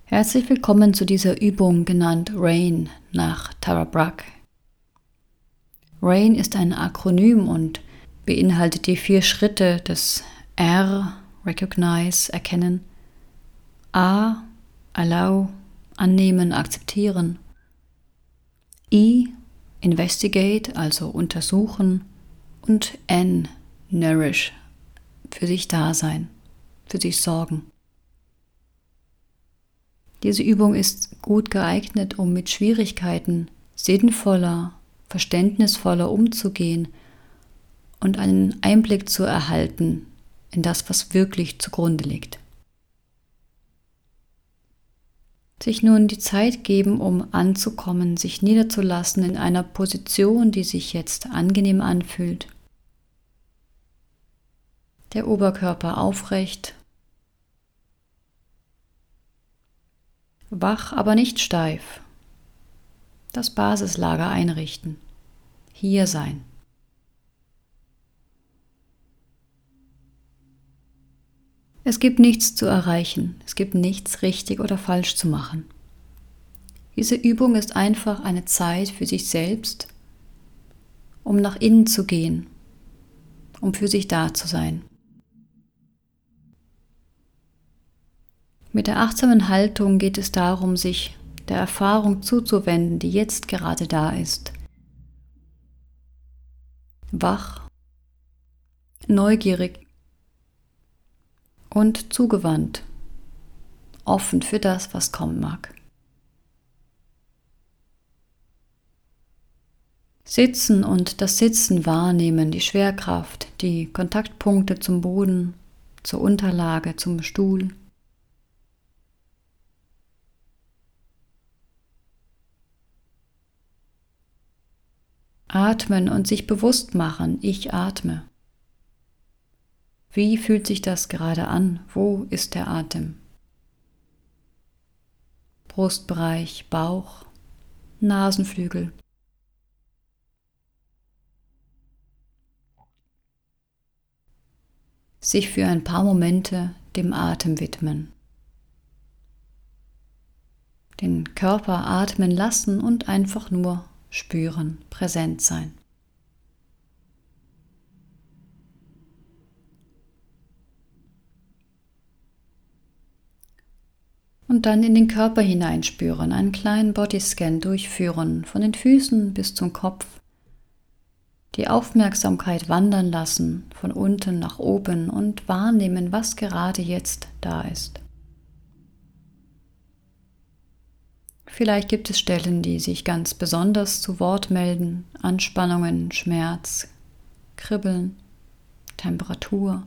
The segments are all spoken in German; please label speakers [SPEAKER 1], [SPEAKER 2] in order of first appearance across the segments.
[SPEAKER 1] Herzlich willkommen zu dieser Übung, genannt RAIN nach Tara Brach. RAIN ist ein Akronym und beinhaltet die 4 Schritte des R, Recognize, Erkennen, A, Allow, Annehmen, Akzeptieren, I, Investigate, also Untersuchen, und N, Nourish, für sich da sein, für sich sorgen. Diese Übung ist gut geeignet, um mit Schwierigkeiten sinnvoller, verständnisvoller umzugehen und einen Einblick zu erhalten in das, was wirklich zugrunde liegt. Sich nun die Zeit geben, um anzukommen, sich niederzulassen in einer Position, die sich jetzt angenehm anfühlt. Der Oberkörper aufrecht, wach, aber nicht steif. Das Basislager einrichten. Hier sein. Es gibt nichts zu erreichen. Es gibt nichts richtig oder falsch zu machen. Diese Übung ist einfach eine Zeit für sich selbst, um nach innen zu gehen, um für sich da zu sein. Mit der achtsamen Haltung geht es darum, sich der Erfahrung zuzuwenden, die jetzt gerade da ist. Wach, neugierig und zugewandt, offen für das, was kommen mag. Sitzen und das Sitzen wahrnehmen, die Schwerkraft, die Kontaktpunkte zum Boden, zur Unterlage, zum Stuhl. Atmen und sich bewusst machen, ich atme. Wie fühlt sich das gerade an? Wo ist der Atem? Brustbereich, Bauch, Nasenflügel. Sich für ein paar Momente dem Atem widmen. Den Körper atmen lassen und einfach nur spüren, präsent sein. Und dann in den Körper hineinspüren, einen kleinen Bodyscan durchführen, von den Füßen bis zum Kopf. Die Aufmerksamkeit wandern lassen, von unten nach oben und wahrnehmen, was gerade jetzt da ist. Vielleicht gibt es Stellen, die sich ganz besonders zu Wort melden, Anspannungen, Schmerz, Kribbeln, Temperatur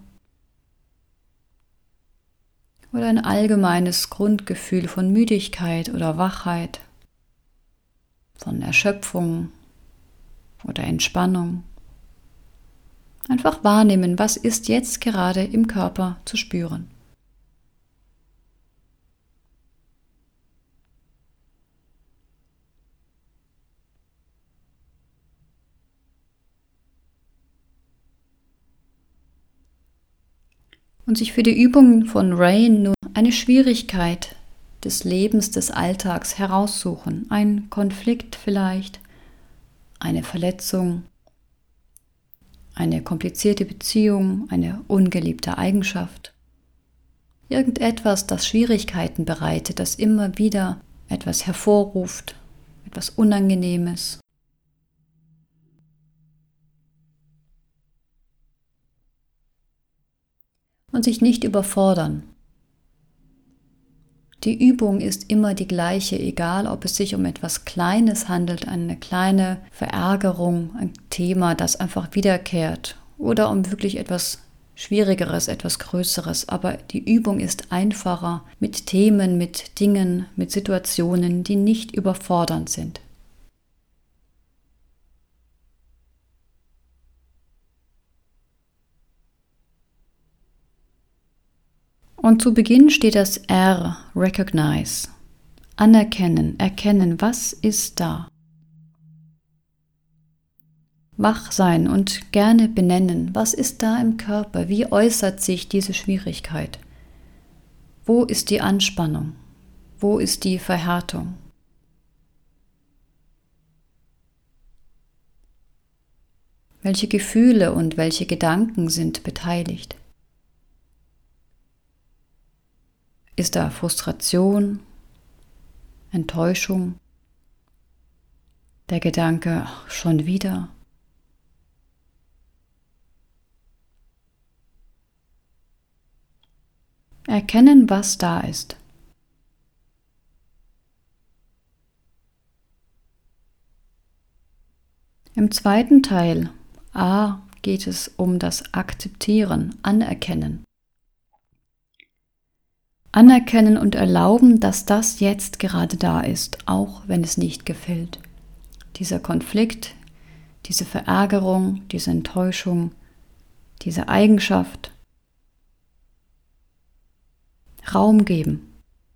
[SPEAKER 1] oder ein allgemeines Grundgefühl von Müdigkeit oder Wachheit, von Erschöpfung oder Entspannung. Einfach wahrnehmen, was ist jetzt gerade im Körper zu spüren. Und sich für die Übung von RAIN nur eine Schwierigkeit des Lebens, des Alltags heraussuchen. Ein Konflikt vielleicht, eine Verletzung, eine komplizierte Beziehung, eine ungeliebte Eigenschaft. Irgendetwas, das Schwierigkeiten bereitet, das immer wieder etwas hervorruft, etwas Unangenehmes. Und sich nicht überfordern. Die Übung ist immer die gleiche, egal ob es sich um etwas Kleines handelt, eine kleine Verärgerung, ein Thema, das einfach wiederkehrt, oder um wirklich etwas Schwierigeres, etwas Größeres. Aber die Übung ist einfacher mit Themen, mit Dingen, mit Situationen, die nicht überfordernd sind. Und zu Beginn steht das R, Recognize. Anerkennen, erkennen, was ist da? Wach sein und gerne benennen, was ist da im Körper? Wie äußert sich diese Schwierigkeit? Wo ist die Anspannung? Wo ist die Verhärtung? Welche Gefühle und welche Gedanken sind beteiligt? Ist da Frustration, Enttäuschung, der Gedanke, ach, schon wieder? Erkennen, was da ist. Im zweiten Teil A geht es um das Akzeptieren, Anerkennen. Anerkennen und erlauben, dass das jetzt gerade da ist, auch wenn es nicht gefällt. Dieser Konflikt, diese Verärgerung, diese Enttäuschung, diese Eigenschaft. Raum geben.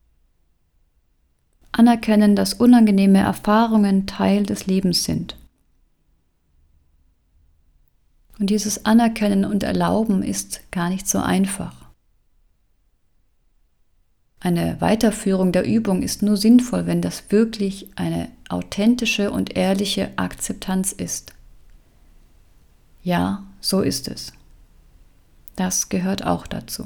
[SPEAKER 1] Anerkennen, dass unangenehme Erfahrungen Teil des Lebens sind. Und dieses Anerkennen und Erlauben ist gar nicht so einfach. Eine Weiterführung der Übung ist nur sinnvoll, wenn das wirklich eine authentische und ehrliche Akzeptanz ist. Ja, so ist es. Das gehört auch dazu.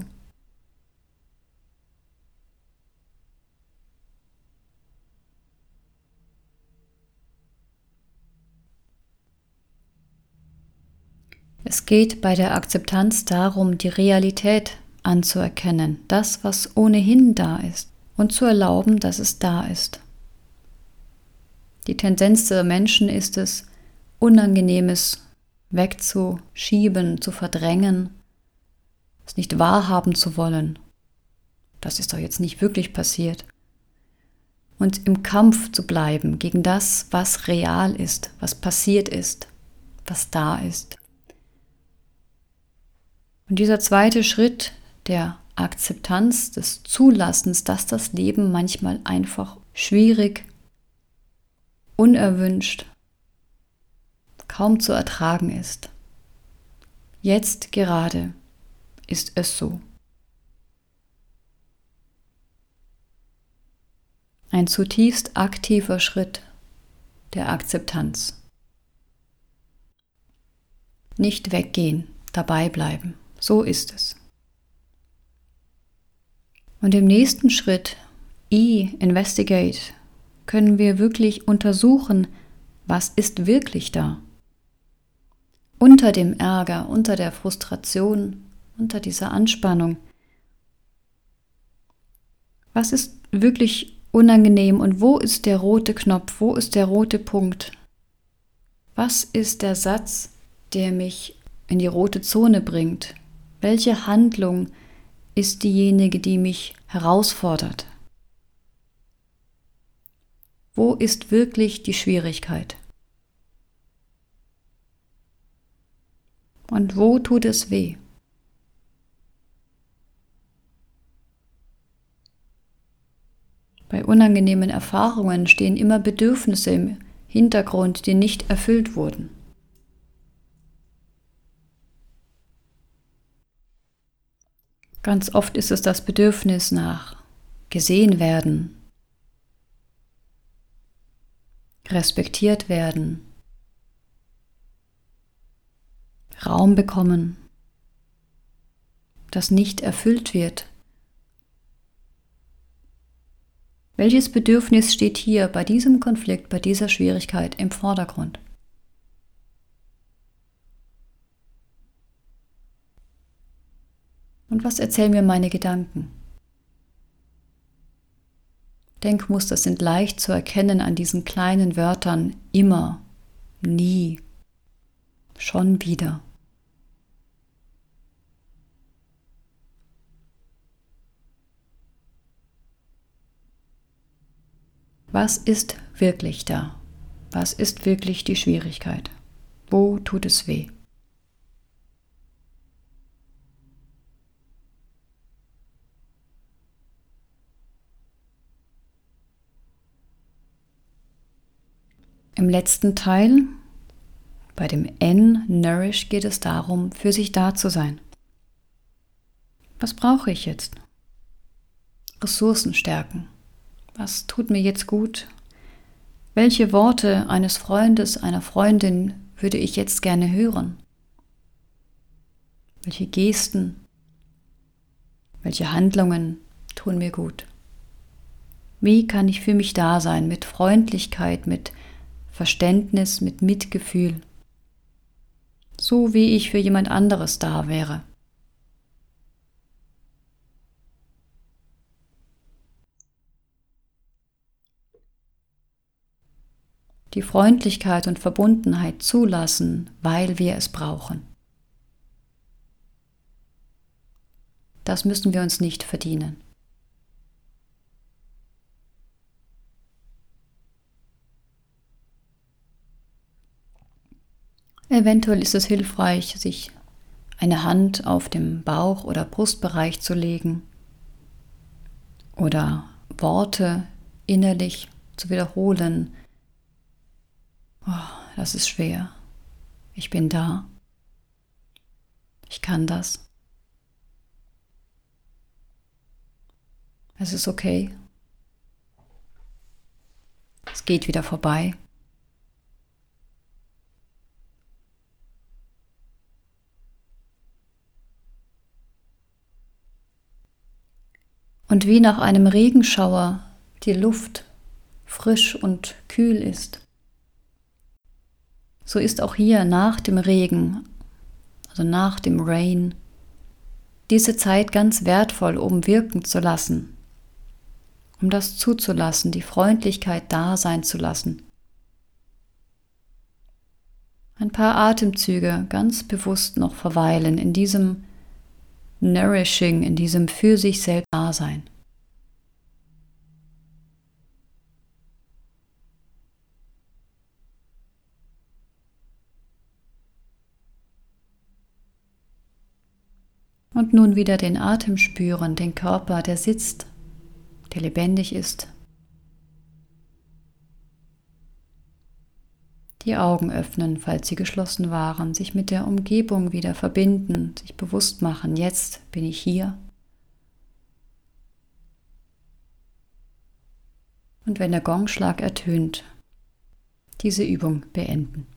[SPEAKER 1] Es geht bei der Akzeptanz darum, die Realität anzuerkennen, das, was ohnehin da ist, und zu erlauben, dass es da ist. Die Tendenz der Menschen ist es, Unangenehmes wegzuschieben, zu verdrängen, es nicht wahrhaben zu wollen. Das ist doch jetzt nicht wirklich passiert. Und im Kampf zu bleiben gegen das, was real ist, was passiert ist, was da ist. Und dieser zweite Schritt der Akzeptanz, des Zulassens, dass das Leben manchmal einfach schwierig, unerwünscht, kaum zu ertragen ist. Jetzt gerade ist es so. Ein zutiefst aktiver Schritt der Akzeptanz. Nicht weggehen, dabei bleiben. So ist es. Und im nächsten Schritt, investigate, können wir wirklich untersuchen, was ist wirklich da. Unter dem Ärger, unter der Frustration, unter dieser Anspannung. Was ist wirklich unangenehm und wo ist der rote Knopf, wo ist der rote Punkt? Was ist der Satz, der mich in die rote Zone bringt? Welche Handlung ist diejenige, die mich herausfordert? Wo ist wirklich die Schwierigkeit? Und wo tut es weh? Bei unangenehmen Erfahrungen stehen immer Bedürfnisse im Hintergrund, die nicht erfüllt wurden. Ganz oft ist es das Bedürfnis nach gesehen werden, respektiert werden, Raum bekommen, das nicht erfüllt wird. Welches Bedürfnis steht hier bei diesem Konflikt, bei dieser Schwierigkeit im Vordergrund? Und was erzählen mir meine Gedanken? Denkmuster sind leicht zu erkennen an diesen kleinen Wörtern immer, nie, schon wieder. Was ist wirklich da? Was ist wirklich die Schwierigkeit? Wo tut es weh? Im letzten Teil, bei dem N, Nourish, geht es darum, für sich da zu sein. Was brauche ich jetzt? Ressourcen stärken. Was tut mir jetzt gut? Welche Worte eines Freundes, einer Freundin würde ich jetzt gerne hören? Welche Gesten, welche Handlungen tun mir gut? Wie kann ich für mich da sein, mit Freundlichkeit, mit Verständnis, mit Mitgefühl, so wie ich für jemand anderes da wäre? Die Freundlichkeit und Verbundenheit zulassen, weil wir es brauchen. Das müssen wir uns nicht verdienen. Eventuell ist es hilfreich, sich eine Hand auf dem Bauch- oder Brustbereich zu legen oder Worte innerlich zu wiederholen. Oh, das ist schwer. Ich bin da. Ich kann das. Es ist okay. Es geht wieder vorbei. Und wie nach einem Regenschauer die Luft frisch und kühl ist, so ist auch hier nach dem Regen, also nach dem Rain, diese Zeit ganz wertvoll, um wirken zu lassen, um das zuzulassen, die Freundlichkeit da sein zu lassen. Ein paar Atemzüge ganz bewusst noch verweilen in diesem Nourishing, in diesem für sich selbst Dasein. Und nun wieder den Atem spüren, den Körper, der sitzt, der lebendig ist. Die Augen öffnen, falls sie geschlossen waren, sich mit der Umgebung wieder verbinden, sich bewusst machen, jetzt bin ich hier. Und wenn der Gongschlag ertönt, diese Übung beenden.